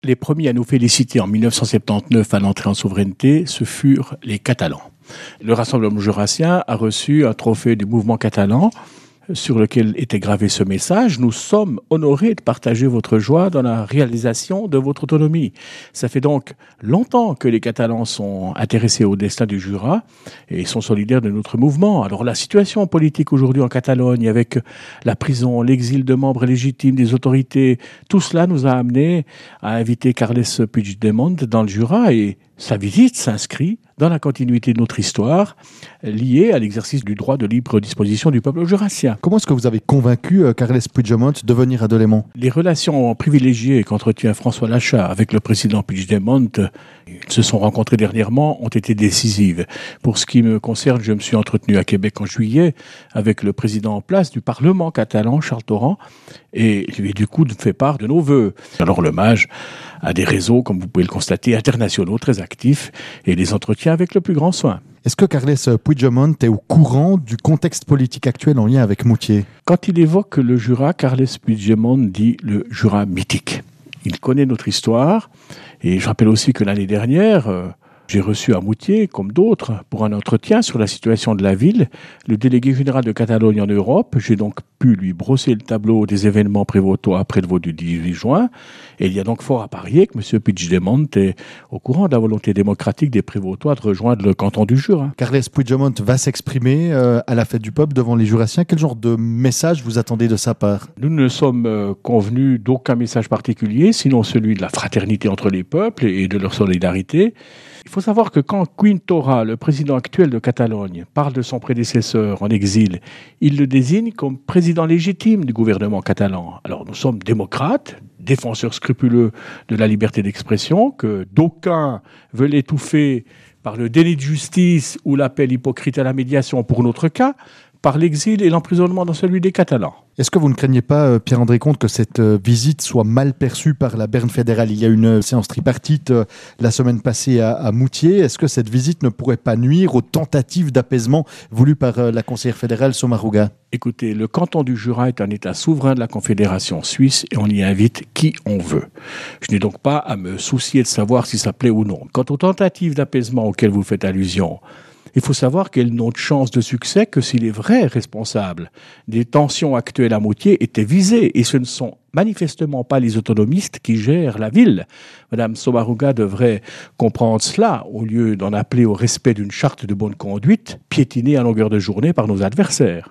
Les premiers à nous féliciter en 1979 à l'entrée en souveraineté, ce furent les Catalans. Le Rassemblement jurassien a reçu un trophée du mouvement catalan sur lequel était gravé ce message: nous sommes honorés de partager votre joie dans la réalisation de votre autonomie. Ça fait donc longtemps que les Catalans sont intéressés au destin du Jura et sont solidaires de notre mouvement. Alors la situation politique aujourd'hui en Catalogne, avec la prison, l'exil de membres légitimes des autorités, tout cela nous a amené à inviter Carles Puigdemont dans le Jura, et sa visite s'inscrit dans la continuité de notre histoire, liée à l'exercice du droit de libre disposition du peuple jurassien. Comment est-ce que vous avez convaincu Carles Puigdemont de venir à Delémont ? Les relations privilégiées qu'entretient François Lachat avec le président Puigdemont, ils se sont rencontrés dernièrement, ont été décisives. Pour ce qui me concerne, je me suis entretenu à Québec en juillet avec le président en place du Parlement catalan, Charles Torrent, et je lui ai du coup fait part de nos vœux. Alors le MAJ a des réseaux, comme vous pouvez le constater, internationaux très actifs, et les entretient avec le plus grand soin. Est-ce que Carles Puigdemont est au courant du contexte politique actuel en lien avec Moutier ? Quand il évoque le Jura, Carles Puigdemont dit le Jura mythique. Il connaît notre histoire, et je rappelle aussi que l'année dernière, j'ai reçu à Moutier, comme d'autres, pour un entretien sur la situation de la ville, le délégué général de Catalogne en Europe. J'ai donc pu lui brosser le tableau des événements prévôtois après le vote du 18 juin. Et il y a donc fort à parier que M. Puigdemont est au courant de la volonté démocratique des prévôtois de rejoindre le canton du Jura. Carles Puigdemont va s'exprimer à la fête du peuple devant les Jurassiens. Quel genre de message vous attendez de sa part ? Nous ne sommes convenus d'aucun message particulier, sinon celui de la fraternité entre les peuples et de leur solidarité. Il faut savoir que quand Quim Torra, le président actuel de Catalogne, parle de son prédécesseur en exil, il le désigne comme président légitime du gouvernement catalan. Alors nous sommes démocrates, défenseurs scrupuleux de la liberté d'expression, que d'aucuns veulent étouffer par le délit de justice ou l'appel hypocrite à la médiation pour notre cas, par l'exil et l'emprisonnement dans celui des Catalans. Est-ce que vous ne craignez pas, Pierre-André Comte, que cette visite soit mal perçue par la Berne fédérale ? Il y a eu une séance tripartite la semaine passée à Moutier. Est-ce que cette visite ne pourrait pas nuire aux tentatives d'apaisement voulues par la conseillère fédérale Sommaruga ? Écoutez, le canton du Jura est un État souverain de la Confédération suisse et on y invite qui on veut. Je n'ai donc pas à me soucier de savoir si ça plaît ou non. Quant aux tentatives d'apaisement auxquelles vous faites allusion, il faut savoir qu'elles n'ont de chance de succès que si les vrais responsables des tensions actuelles à Moutier étaient visés. Et ce ne sont manifestement pas les autonomistes qui gèrent la ville. Madame Sommaruga devrait comprendre cela, au lieu d'en appeler au respect d'une charte de bonne conduite, piétinée à longueur de journée par nos adversaires.